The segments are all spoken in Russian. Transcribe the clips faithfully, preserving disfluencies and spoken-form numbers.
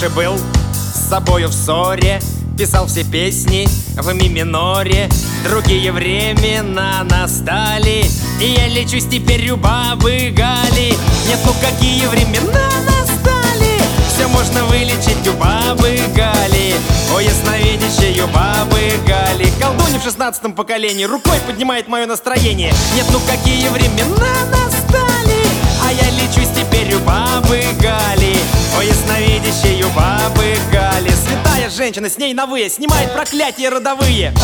раньше был с собою в ссоре, писал все песни в ми миноре. Другие времена настали, и я лечусь теперь у бабы Гали. Нет, ну какие времена настали, все можно вылечить у бабы Гали. О, ясновидящей у бабы Гали. Колдунья в шестнадцатом поколении рукой поднимает мое настроение. Нет, ну какие времена настали, а я лечусь теперь у бабы Гали. О, ясновидящей у бабы Гали. Святая женщина, с ней на вы снимает проклятия родовые.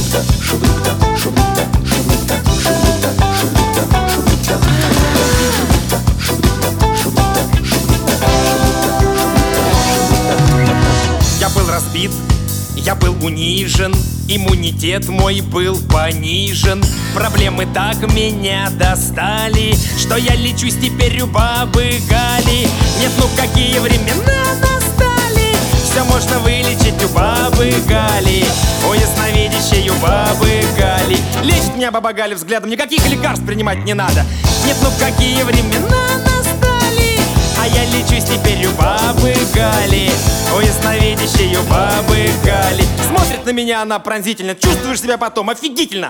Я был разбит, я был унижен, иммунитет мой был понижен. Проблемы так меня достали, что я лечусь теперь у бабы Гали. Нет, ну какие времена настали, все можно вылечить у бабы Гали. О, ясновидящей у бабы Гали. Лечит меня баба Галя взглядом, никаких лекарств принимать не надо. Нет, ну какие времена настали, а я лечусь теперь у бабы Гали. О, ясновидящей у бабы Гали. Смотрит на меня она пронзительно, чувствуешь себя потом офигительно.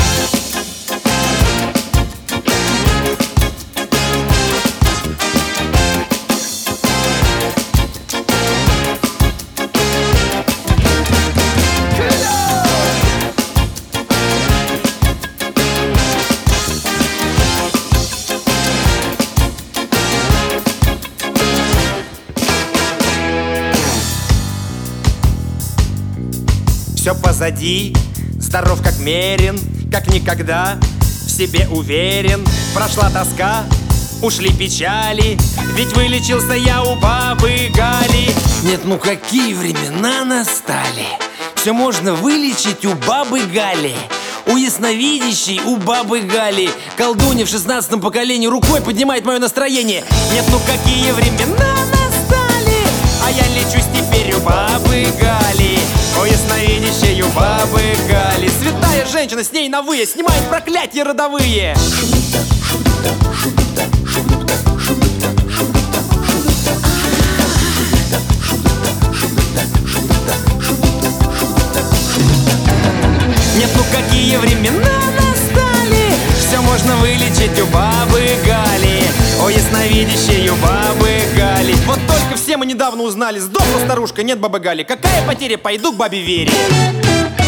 Все позади, здоров как мерин, как никогда в себе уверен. Прошла тоска, ушли печали, ведь вылечился я у бабы Гали. Нет, ну какие времена настали, все можно вылечить у бабы Гали. У ясновидящей у бабы Гали. Колдунья в шестнадцатом поколении рукой поднимает мое настроение. Нет, ну какие времена настали, а я лечусь теперь у бабы Гали. О, ясновидящей у бабы Гали. Святая женщина, с ней на вы снимает проклятия родовые. Нет, ну какие времена настали, все можно вылечить у бабы Гали. О, ясновидящей у бабы Гали. Вот только все мы недавно узнали, сдохла старушка, нет бабы Гали. Какая потеря, пойду к бабе Вере.